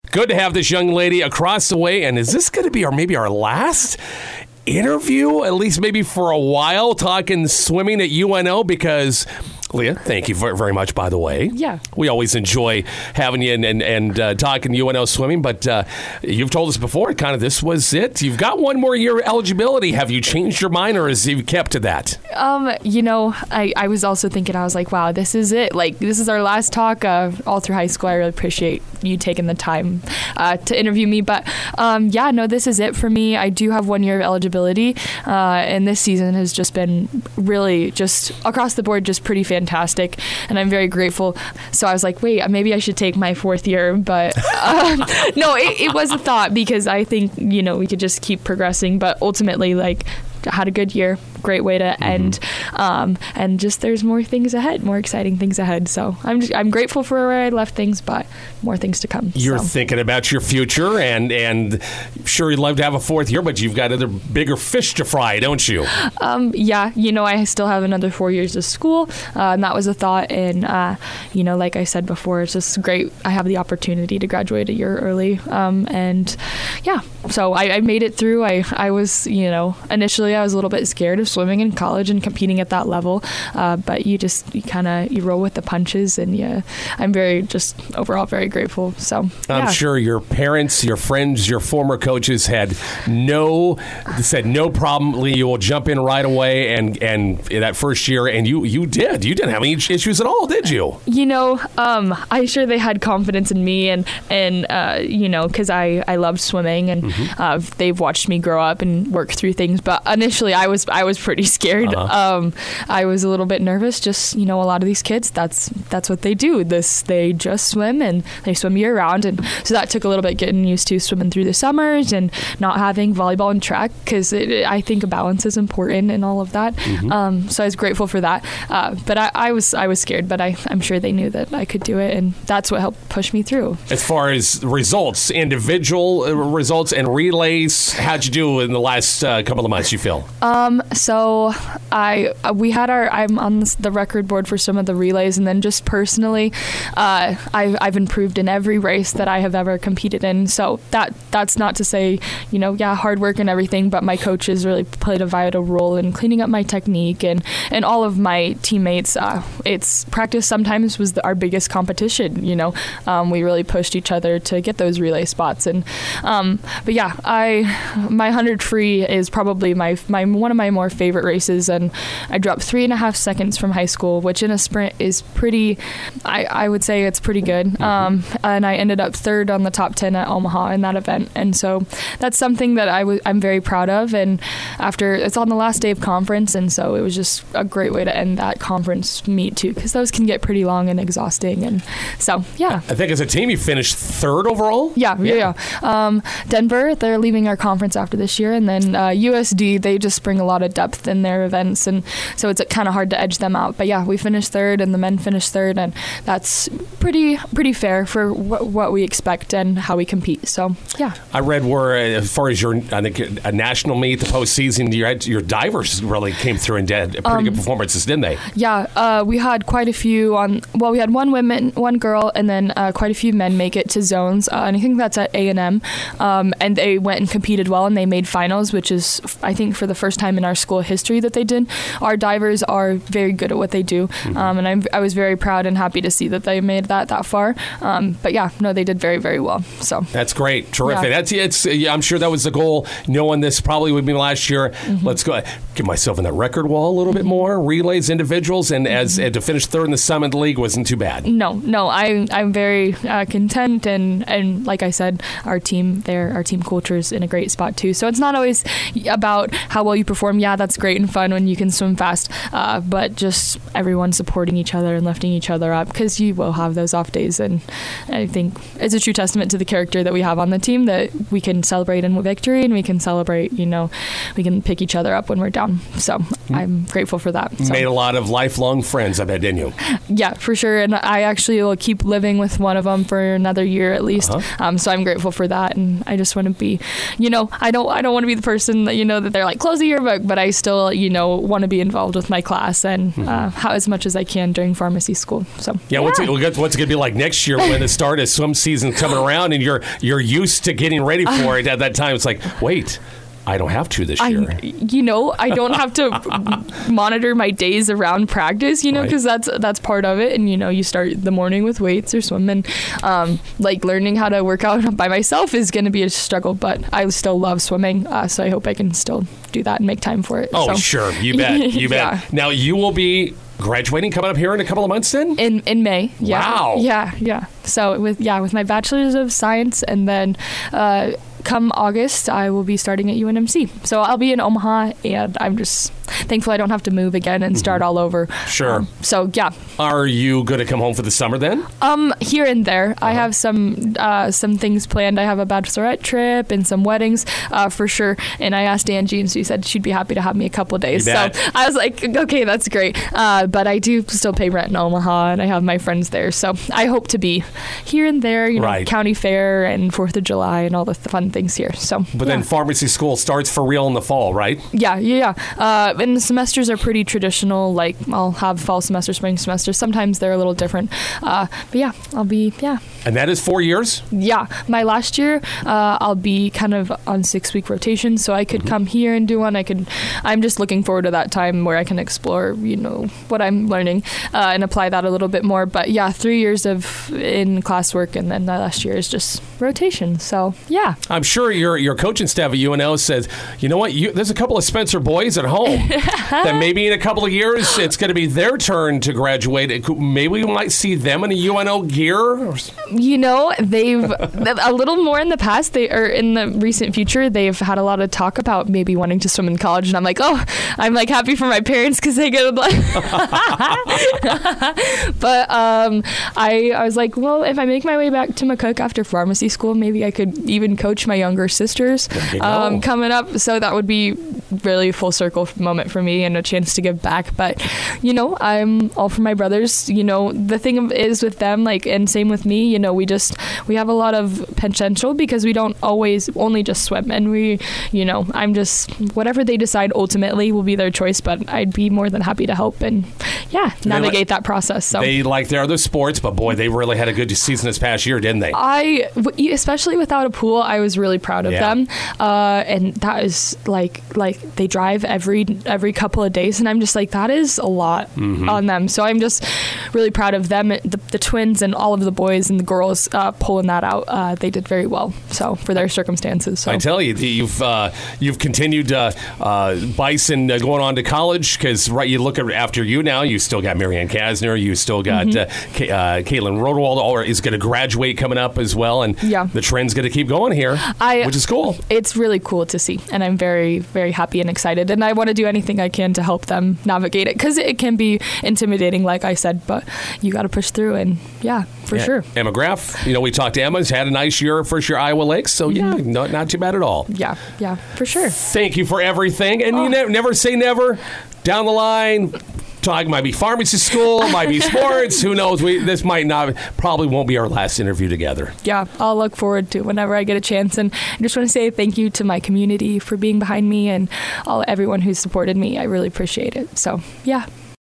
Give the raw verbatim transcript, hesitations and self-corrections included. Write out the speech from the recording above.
good to have this young lady across the way. And is this going to be our maybe our last interview, at least maybe for a while, talking swimming at U N O? Because Leah, thank you very, very much, by the way. Yeah. We always enjoy having you and, and, and uh, talking U N O swimming, but uh, you've told us before, kind of this was it. You've got one more year eligibility. Have you changed your mind, or has you kept to that? Um, you know, I, I was also thinking, I was like, wow, this is it. Like, this is our last talk uh, all through high school. I really appreciate you taking the time uh, to interview me. But um, yeah, no, this is it for me. I do have one year of eligibility, uh, and this season has just been really just across the board, just pretty fantastic. Fantastic, and I'm very grateful. So I was like, wait, maybe I should take my fourth year, but um, no, it, it was a thought, because I think, you know, we could just keep progressing, but ultimately, like, had a good year, great way to mm-hmm. end, um, and just there's more things ahead, more exciting things ahead. So I'm just, I'm grateful for where I left things, but more things to come. You're so. thinking about your future, and and sure, you'd love to have a fourth year, but you've got other bigger fish to fry, don't you? Um, yeah, you know, I still have another four years of school, uh, and that was a thought. And uh, you know, like I said before, it's just great. I have the opportunity to graduate a year early, um, and yeah, so I, I made it through. I I was, you know, initially I was a little bit scared of swimming in college and competing at that level, uh, but you just you kind of you roll with the punches, and yeah, I'm very just overall very grateful. So yeah. I'm sure your parents, your friends, your former coaches had no said no problem, Lee, you will jump in right away, and and that first year, and you you did you didn't have any issues at all, did you? You know, um, I'm sure they had confidence in me, and and uh, you know, because I I loved swimming, and mm-hmm. uh, they've watched me grow up and work through things, but initially I was I was pretty scared. Uh-huh. Um, I was a little bit nervous. Just, you know, a lot of these kids, that's that's what they do. This they just swim, and they swim year round, and so that took a little bit getting used to swimming through the summers and not having volleyball and track, because I think a balance is important and all of that. Mm-hmm. Um, so I was grateful for that. Uh, but I, I was I was scared, but I I'm sure they knew that I could do it, and that's what helped push me through. As far as results, individual results and relays, how'd you do in the last uh, couple of months, you feel? Um, so I, we had our, I'm on the record board for some of the relays, and then just personally, uh, I've, I've improved in every race that I have ever competed in. So that, that's not to say, you know, yeah, hard work and everything, but my coaches really played a vital role in cleaning up my technique, and, and all of my teammates, uh, it's practice sometimes was the, our biggest competition, you know, um, we really pushed each other to get those relay spots. And, um, but yeah, I, my one hundred free is probably my, my, one of my more favorite races, and I dropped three and a half seconds from high school, which in a sprint is pretty, I, I would say it's pretty good. Mm-hmm. Um, and I ended up third on the top ten at Omaha in that event. And so that's something that I w- I'm very proud of. And after, it's on the last day of conference, and so it was just a great way to end that conference meet too, because those can get pretty long and exhausting. And so, yeah. I think as a team you finished third overall? Yeah, yeah, yeah. Um, Denver, they're leaving our conference after this year, and then uh, U S D, they just bring a lot of depth in their events, and so it's kind of hard to edge them out. But yeah, we finished third, and the men finished third, and that's pretty pretty fair for wh- what we expect and how we compete. So yeah. I read where, as far as your, I think a national meet, the postseason, your your divers really came through and did pretty um, good performances, didn't they? Yeah, uh, we had quite a few on. Well, we had one woman, one girl, and then uh, quite a few men make it to zones, uh, and I think that's at A and M. Um, and they went and competed well, and they made finals, which is, I think, for the first time in our school history that they did. Our divers are very good at what they do, mm-hmm. um, and I'm, I was very proud and happy to see that they made that that far. Um, but yeah, no, they did very, very well. So that's great, terrific. Yeah. That's it's. Yeah, I'm sure that was the goal. Knowing this probably would be last year. Mm-hmm. Let's go get myself in that record wall a little bit more. Relays, individuals, and as mm-hmm. and to finish third in the Summit League wasn't too bad. No, no, I I'm very uh, content, and and like I said, our team there, our team culture is in a great spot too. So it's not always about how well you perform. Yeah, that's great and fun when you can swim fast, uh, but just everyone supporting each other and lifting each other up, because you will have those off days, and I think it's a true testament to the character that we have on the team, that we can celebrate in victory, and we can celebrate, you know, we can pick each other up when we're down. So mm-hmm. I'm grateful for that. So. Made a lot of lifelong friends, I bet, didn't you? Yeah, for sure. And I actually will keep living with one of them for another year at least. Uh-huh. Um, so I'm grateful for that, and I just want to be, you know, I don't I don't want to be the person that, you know, that they're like, close the yearbook, but I I still, you know, want to be involved with my class and Mm-hmm. uh, how as much as I can during pharmacy school. So Yeah, what's it, what's it going to be like next year when the start of swim season coming around and you're you're used to getting ready for it at that time? It's like, wait, I don't have to this year. I, you know, I don't have to monitor my days around practice, you know, because Right. that's that's part of it. And, you know, you start the morning with weights or swimming. Um, like learning how to work out by myself is going to be a struggle, but I still love swimming. Uh, so I hope I can still do that and make time for it. Oh, so. sure. You bet. You bet. Yeah. Now, you will be graduating coming up here in a couple of months then? In in May, yeah, Wow. yeah, yeah. So with yeah, with my bachelor's of science, and then uh, come August, I will be starting at U N M C. So I'll be in Omaha, and I'm just thankful I don't have to move again and start all over. Sure. Um, so yeah, Are you going to come home for the summer then? um, here and there, I have some uh, some things planned. I have a bachelorette trip and some weddings uh, for sure. And I asked Angie, and she said she'd be happy to have me a couple of days. You So bet. I was like, okay, that's great. Uh, but I do still pay rent in Omaha, and I have my friends there. So I hope to be here and there, you know, Right. county fair and Fourth of July and all the fun things here. So, But yeah. then pharmacy school starts for real in the fall, right? Yeah, yeah, yeah. Uh, and the semesters are pretty traditional. Like I'll have fall semester, spring semester. Sometimes they're a little different. Uh, but yeah, I'll be yeah. And that is four years? Yeah, my last year, uh, I'll be kind of on six week rotation, so I could come here and do one. I could. I'm just looking forward to that time where I can explore, you know, what I'm learning uh, and apply that a little bit more. But yeah, three years of in classwork, and then the last year is just rotation. So yeah. I'm sure your your coaching staff at U N O says, you know what, you, there's a couple of Spencer boys at home that maybe in a couple of years it's going to be their turn to graduate. It could- Maybe we might see them in a U N O gear. Or, You know, they've a little more in the past. They or in the recent future, they've had a lot of talk about maybe wanting to swim in college, and I'm like, oh, I'm like happy for my parents because they get like. But um, I I was like, well, if I make my way back to McCook after pharmacy school, maybe I could even coach my younger sisters There you um, go. coming up. So that would be really a full circle moment for me and a chance to give back. But you know, I'm all for my brothers. You know, the thing is with them, like, and same with me. You know, we just we have a lot of potential because we don't always only just swim, and we, you know, I'm just whatever they decide ultimately will be their choice. But I'd be more than happy to help and yeah, navigate that process. So. They like their other sports, but boy, they really had a good season this past year, didn't they? I, w- especially without a pool, I was really proud of Yeah. them, uh, and that is like like they drive every every couple of days, and I'm just like that is a lot Mm-hmm. on them. So I'm just really proud of them, the, the twins, and all of the boys and the girls uh, pulling that out. Uh, they did very well. So for their circumstances. So I tell you, you've uh, you've continued uh, uh, Bison uh, going on to college because right, you look at after you now. You still got Marianne Kasner. You still got Mm-hmm. uh, K- uh, Caitlin Rodewald, or is going to graduate coming up as well, and Yeah. the trend's going to keep going here, I- which is cool. it's really cool to see, and I'm very, very happy and excited, and I want to do anything I can to help them navigate it because it can be intimidating, like I said, but you got to push through, and yeah, for Yeah. sure. Emma Graff, you know, we talked to Emma. Has had a nice year, first year Iowa Lakes, so yeah, Mm-hmm. not, not too bad at all. Yeah, yeah, for sure. Thank you for everything, and Oh. you ne- never say never. Down the line, talk might be pharmacy school, might be sports. Who knows? We this might not, probably won't be our last interview together. Yeah, I'll look forward to whenever I get a chance. And I just want to say thank you to my community for being behind me and all everyone who's supported me. I really appreciate it. So, yeah.